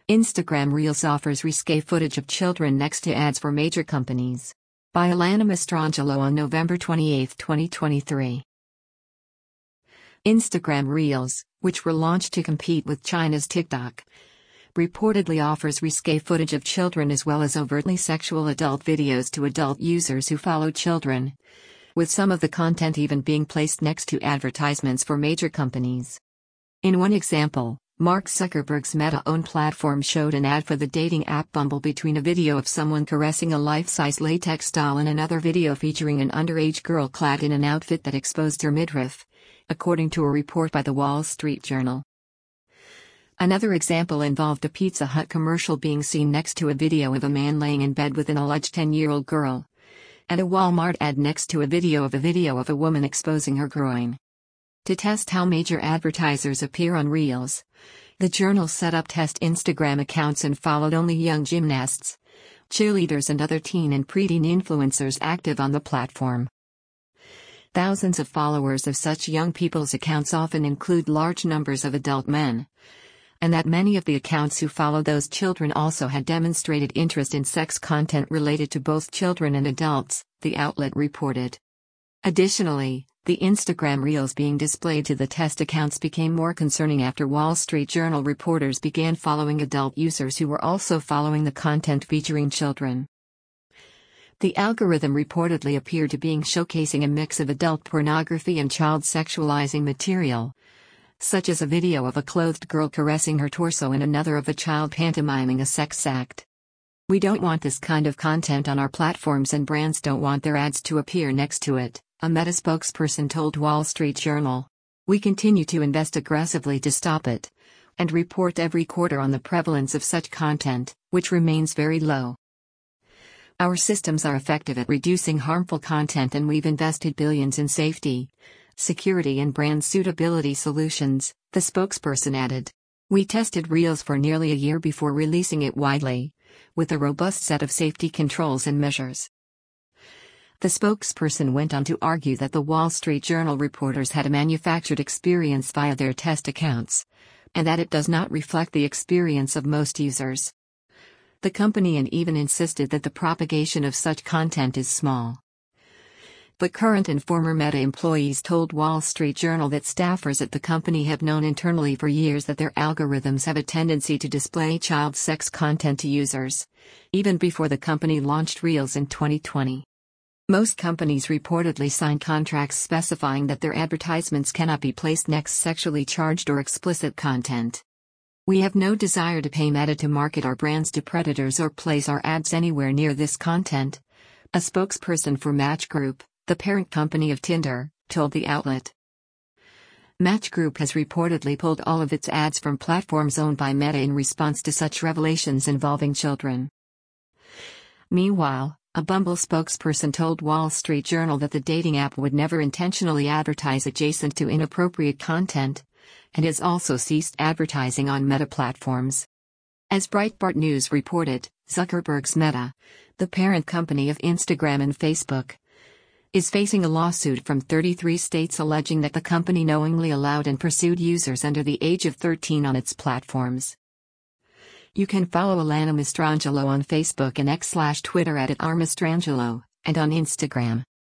Instagram Reels offers risque footage of children next to ads for major companies. By Alana Mastrangelo on November 28, 2023. Instagram Reels, which were launched to compete with China's TikTok, reportedly offers risque footage of children as well as overtly sexual adult videos to adult users who follow children, with some of the content even being placed next to advertisements for major companies. In one example, Mark Zuckerberg's Meta-owned platform showed an ad for the dating app Bumble between a video of someone caressing a life-size latex doll and another video featuring an underage girl clad in an outfit that exposed her midriff, according to a report by the Wall Street Journal. Another example involved a Pizza Hut commercial being seen next to a video of a man laying in bed with an alleged 10-year-old girl, and a Walmart ad next to a video of a woman exposing her groin. To test how major advertisers appear on Reels, the Journal set up test Instagram accounts and followed only young gymnasts, cheerleaders and other teen and preteen influencers active on the platform. Thousands of followers of such young people's accounts often include large numbers of adult men, and that many of the accounts who follow those children also had demonstrated interest in sex content related to both children and adults, the outlet reported. Additionally, the Instagram Reels being displayed to the test accounts became more concerning after Wall Street Journal reporters began following adult users who were also following the content featuring children. The algorithm reportedly appeared to be showcasing a mix of adult pornography and child sexualizing material, such as a video of a clothed girl caressing her torso and another of a child pantomiming a sex act. "We don't want this kind of content on our platforms and brands don't want their ads to appear next to it," a Meta spokesperson told Wall Street Journal. "We continue to invest aggressively to stop it, and report every quarter on the prevalence of such content, which remains very low. Our systems are effective at reducing harmful content and we've invested billions in safety, security and brand suitability solutions," the spokesperson added. "We tested Reels for nearly a year before releasing it widely, with a robust set of safety controls and measures." The spokesperson went on to argue that the Wall Street Journal reporters had a manufactured experience via their test accounts, and that it does not reflect the experience of most users. The company even insisted that the propagation of such content is small. But current and former Meta employees told Wall Street Journal that staffers at the company have known internally for years that their algorithms have a tendency to display child sex content to users, even before the company launched Reels in 2020. Most companies reportedly sign contracts specifying that their advertisements cannot be placed next sexually charged or explicit content. "We have no desire to pay Meta to market our brands to predators or place our ads anywhere near this content," a spokesperson for Match Group, the parent company of Tinder, told the outlet. Match Group has reportedly pulled all of its ads from platforms owned by Meta in response to such revelations involving children. Meanwhile, a Bumble spokesperson told Wall Street Journal that the dating app would never intentionally advertise adjacent to inappropriate content, and has also ceased advertising on Meta platforms. As Breitbart News reported, Zuckerberg's Meta, the parent company of Instagram and Facebook, is facing a lawsuit from 33 states alleging that the company knowingly allowed and pursued users under the age of 13 on its platforms. You can follow Alana Mastrangelo on Facebook and X/Twitter at @rmastrangelo, and on Instagram